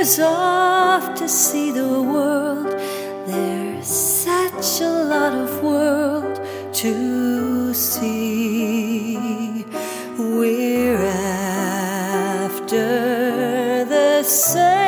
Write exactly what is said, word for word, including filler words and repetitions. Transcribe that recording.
years off to see the world. There's such a lot of world to see. We're after the same